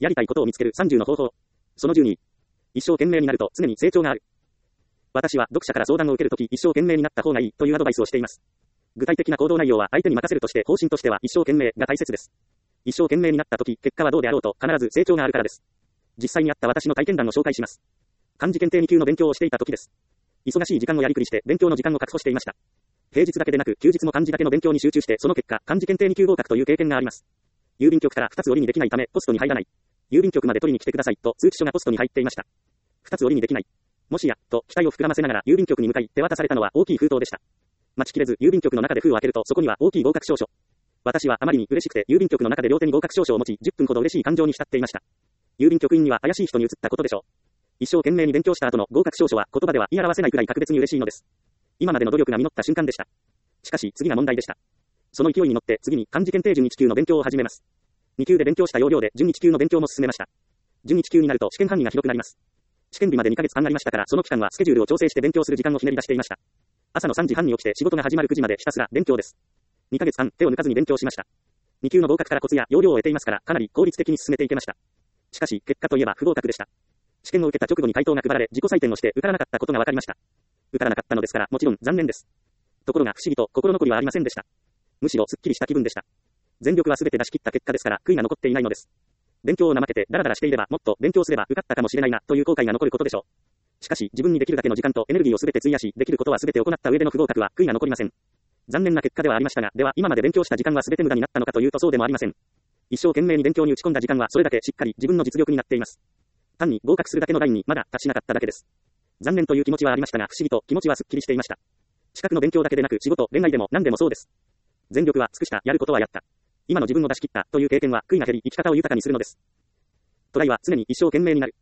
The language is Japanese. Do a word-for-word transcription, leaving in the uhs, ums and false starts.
やりたいことを見つけるさんじゅうの方法。そのじゅうに。一生懸命になると常に成長がある。私は読者から相談を受けるとき一生懸命になった方がいいというアドバイスをしています。具体的な行動内容は相手に任せるとして方針としては一生懸命が大切です。一生懸命になったとき結果はどうであろうと必ず成長があるからです。実際にあった私の体験談を紹介します。漢字検定に級の勉強をしていたときです。忙しい時間をやりくりして勉強の時間を確保していました。平日だけでなく休日も漢字だけの勉強に集中してその結果漢字検定に級合格という経験があります。郵便局からふたつ折りにできないためポストに入らない。郵便局まで取りに来てくださいと通知書がポストに入っていました。ふたつ折りにできない。もしや、と期待を膨らませながら郵便局に向かい手渡されたのは大きい封筒でした。待ちきれず郵便局の中で封を開けるとそこには大きい合格証書。私はあまりに嬉しくて郵便局の中で両手に合格証書を持ちじゅっぷんほど嬉しい感情に浸っていました。郵便局員には怪しい人に移ったことでしょう。一生懸命に勉強した後の合格証書は言葉では言い表せないくらい格別に嬉しいのです。今までの努力が実った瞬間でした。しかし次が問題でした。その勢いに乗って次に漢字検定準いち級の勉強を始めます。に級で勉強した要領で準いち級の勉強も進めました。準いち級になると試験範囲が広くなります。試験日までにかげつかんありましたからその期間はスケジュールを調整して勉強する時間をひねり出していました。朝のさんじはんに起きて仕事が始まるくじまでひたすら勉強です。にかげつかん手を抜かずに勉強しました。に級の合格からコツや要領を得ていますからかなり効率的に進めていけました。しかし結果といえば不合格でした。試験を受けた直後に回答が配られ自己採点をして受からなかったことが分かりました。受からなかったのですからもちろん残念です。ところが不思議と心残りはありませんでした。むしろすっきりした気分でした。全力はすべて出し切った結果ですから悔いが残っていないのです。勉強を怠けてダラダラしていればもっと勉強すれば受かったかもしれないなという後悔が残ることでしょう。しかし自分にできるだけの時間とエネルギーをすべて費やしできることはすべて行った上での不合格は悔いが残りません。残念な結果ではありましたがでは今まで勉強した時間はすべて無駄になったのかというとそうでもありません。一生懸命に勉強に打ち込んだ時間はそれだけしっかり自分の実力になっています。単に合格するだけのラインにまだ達しなかっただけです。残念という気持ちはありましたが不思議と気持ちはすっきりしていました。資格の勉強だけでなく仕事、恋愛でも何でもそうです。全力は尽くした、やることはやった。今の自分を出し切ったという経験は悔いが減り生き方を豊かにするのです。トライは常に一生懸命になる。